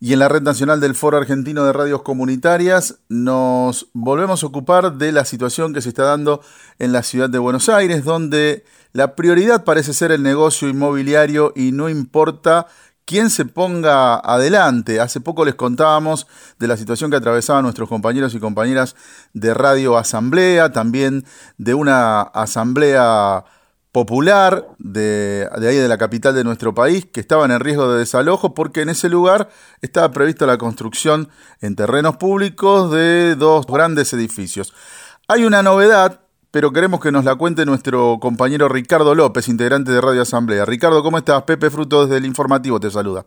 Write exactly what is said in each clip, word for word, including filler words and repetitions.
Y en la Red Nacional del Foro Argentino de Radios Comunitarias nos volvemos a ocupar de la situación que se está dando en la ciudad de Buenos Aires, donde la prioridad parece ser el negocio inmobiliario y no importa quién se ponga adelante. Hace poco les contábamos de la situación que atravesaban nuestros compañeros y compañeras de Radio Asamblea, también de una asamblea popular de, de ahí de la capital de nuestro país, que estaban en riesgo de desalojo porque en ese lugar estaba prevista la construcción en terrenos públicos de dos grandes edificios. Hay una novedad, pero queremos que nos la cuente nuestro compañero Ricardo López, integrante de Radio Asamblea. Ricardo, ¿cómo estás? Pepe Fruto desde el Informativo te saluda.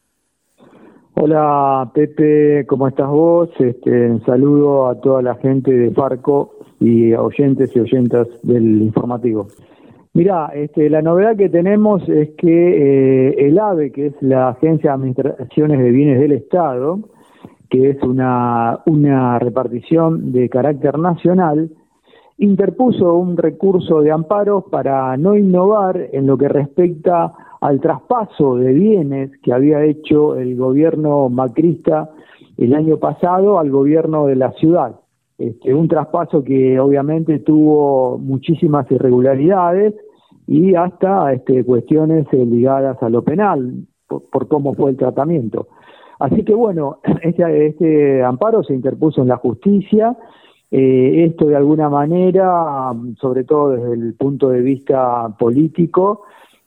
Hola Pepe, ¿cómo estás vos? Este, un saludo a toda la gente de Farco y a oyentes y oyentas del Informativo. Mirá, este, la novedad que tenemos es que eh, el AVE, que es la Agencia de Administraciones de Bienes del Estado, que es una, una repartición de carácter nacional, interpuso un recurso de amparo para no innovar en lo que respecta al traspaso de bienes que había hecho el gobierno macrista el año pasado al gobierno de la ciudad. Este, un traspaso que obviamente tuvo muchísimas irregularidades y hasta este, cuestiones eh, ligadas a lo penal, por, por cómo fue el tratamiento. Así que bueno, este, este amparo se interpuso en la justicia. Eh, esto de alguna manera, sobre todo desde el punto de vista político,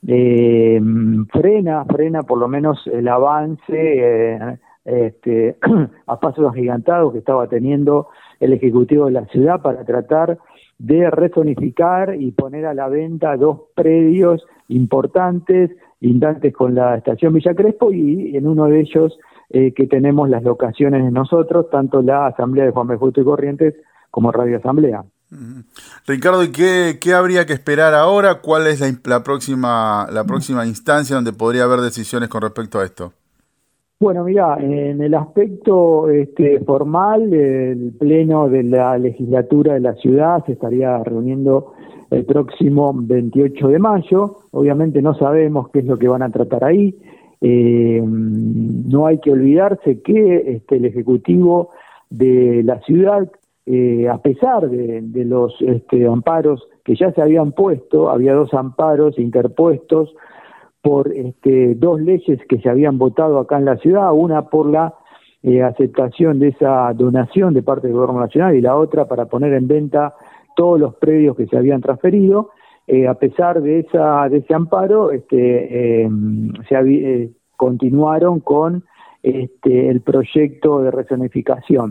eh, frena, frena por lo menos el avance eh, este, a pasos agigantados que estaba teniendo el Ejecutivo de la ciudad para tratar de rezonificar y poner a la venta dos predios importantes, lindantes con la estación Villa Crespo, y en uno de ellos eh, que tenemos las locaciones de nosotros, tanto la Asamblea de Juan B. Justo y Corrientes como Radio Asamblea. Uh-huh. Ricardo, ¿y qué, qué habría que esperar ahora? ¿Cuál es la, la próxima la próxima instancia donde podría haber decisiones con respecto a esto? Bueno, mira, en el aspecto este, formal, el Pleno de la Legislatura de la Ciudad se estaría reuniendo el próximo veintiocho de mayo. Obviamente no sabemos qué es lo que van a tratar ahí. Eh, no hay que olvidarse que este, el Ejecutivo de la Ciudad, eh, a pesar de, de los este, amparos que ya se habían puesto, había dos amparos interpuestos por este, dos leyes que se habían votado acá en la ciudad, una por la eh, aceptación de esa donación de parte del Gobierno Nacional y la otra para poner en venta todos los predios que se habían transferido. Eh, a pesar de esa de ese amparo, este, eh, se había, eh, continuaron con este, el proyecto de rezonificación.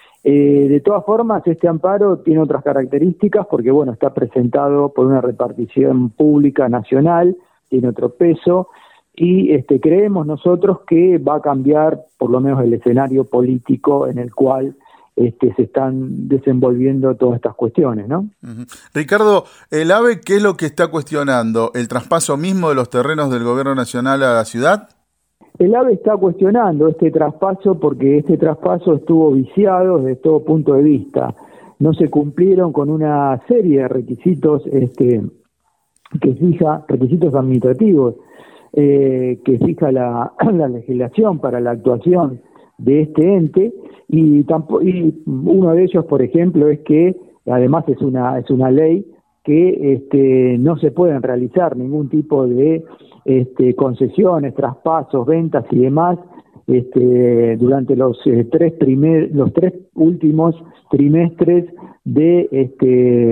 Eh, de todas formas, este amparo tiene otras características porque bueno, está presentado por una repartición pública nacional, tiene otro peso, y este, creemos nosotros que va a cambiar por lo menos el escenario político en el cual este, se están desenvolviendo todas estas cuestiones, ¿no? Uh-huh. Ricardo, ¿el AVE qué es lo que está cuestionando? ¿El traspaso mismo de los terrenos del Gobierno Nacional a la ciudad? El AVE está cuestionando este traspaso porque este traspaso estuvo viciado desde todo punto de vista. No se cumplieron con una serie de requisitos este, que fija, requisitos administrativos, eh, que fija la, la legislación para la actuación de este ente, y, tampo, y uno de ellos, por ejemplo, es que además es una es una ley que este, no se pueden realizar ningún tipo de este, concesiones, traspasos, ventas y demás este, durante los eh, tres primer, los tres últimos trimestres de este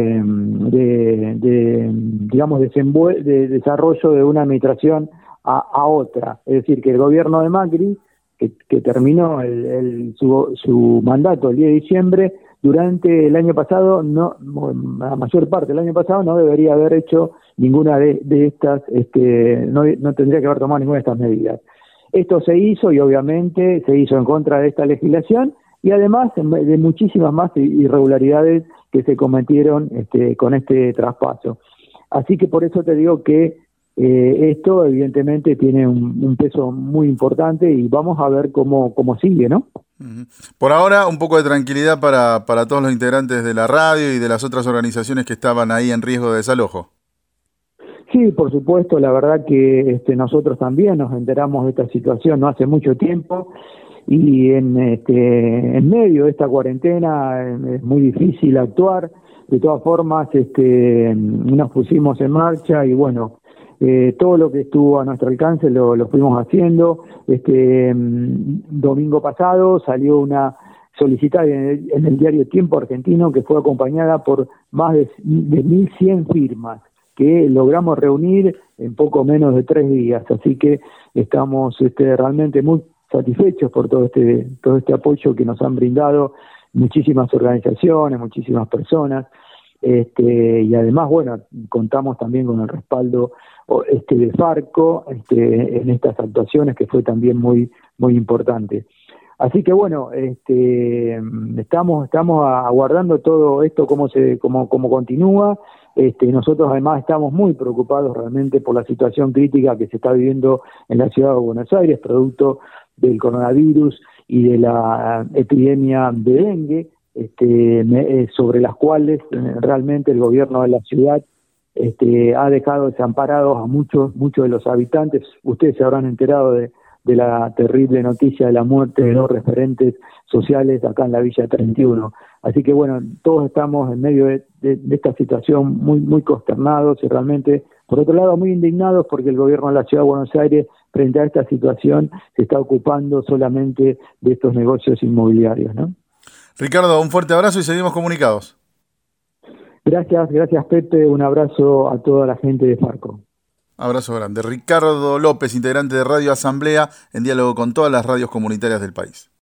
de, de digamos desenvuel- de desarrollo de una administración a, a otra. Es decir, que el gobierno de Macri, que, que terminó el, el, su, su mandato el diez de diciembre, durante el año pasado, no, la mayor parte del año pasado no debería haber hecho ninguna de, de estas, este, no, no tendría que haber tomado ninguna de estas medidas. Esto se hizo y obviamente se hizo en contra de esta legislación y además de muchísimas más irregularidades que se cometieron este, con este traspaso. Así que por eso te digo que eh, esto evidentemente tiene un, un peso muy importante y vamos a ver cómo, cómo sigue, ¿no? Por ahora, un poco de tranquilidad para, para todos los integrantes de la radio y de las otras organizaciones que estaban ahí en riesgo de desalojo. Sí, por supuesto, la verdad que este, nosotros también nos enteramos de esta situación no hace mucho tiempo y en, este, en medio de esta cuarentena es muy difícil actuar. De todas formas, este, nos pusimos en marcha y bueno, eh, todo lo que estuvo a nuestro alcance lo, lo fuimos haciendo. Este domingo pasado salió una solicitada en el, en el diario Tiempo Argentino que fue acompañada por más de, de mil cien firmas que logramos reunir en poco menos de tres días. Así que estamos este, realmente muy satisfechos por todo este, todo este apoyo que nos han brindado muchísimas organizaciones, muchísimas personas, este, y además, bueno, contamos también con el respaldo este, de Farco este, en estas actuaciones, que fue también muy, muy importante. Así que bueno, este, estamos, estamos aguardando todo esto, cómo se, cómo, cómo continúa. Este, nosotros además estamos muy preocupados realmente por la situación crítica que se está viviendo en la ciudad de Buenos Aires, producto del coronavirus y de la epidemia de dengue, este, me, sobre las cuales eh, realmente el gobierno de la ciudad este, ha dejado desamparados a muchos, muchos de los habitantes. Ustedes se habrán enterado de, de la terrible noticia de la muerte de dos referentes sociales acá en la Villa treinta y uno. Así que bueno, todos estamos en medio de, de, de esta situación muy, muy consternados y realmente, por otro lado, muy indignados porque el gobierno de la Ciudad de Buenos Aires, frente a esta situación, se está ocupando solamente de estos negocios inmobiliarios, ¿no? Ricardo, un fuerte abrazo y seguimos comunicados. Gracias, gracias Pepe, un abrazo a toda la gente de Farco. Abrazo grande. Ricardo López, integrante de Radio Asamblea, en diálogo con todas las radios comunitarias del país.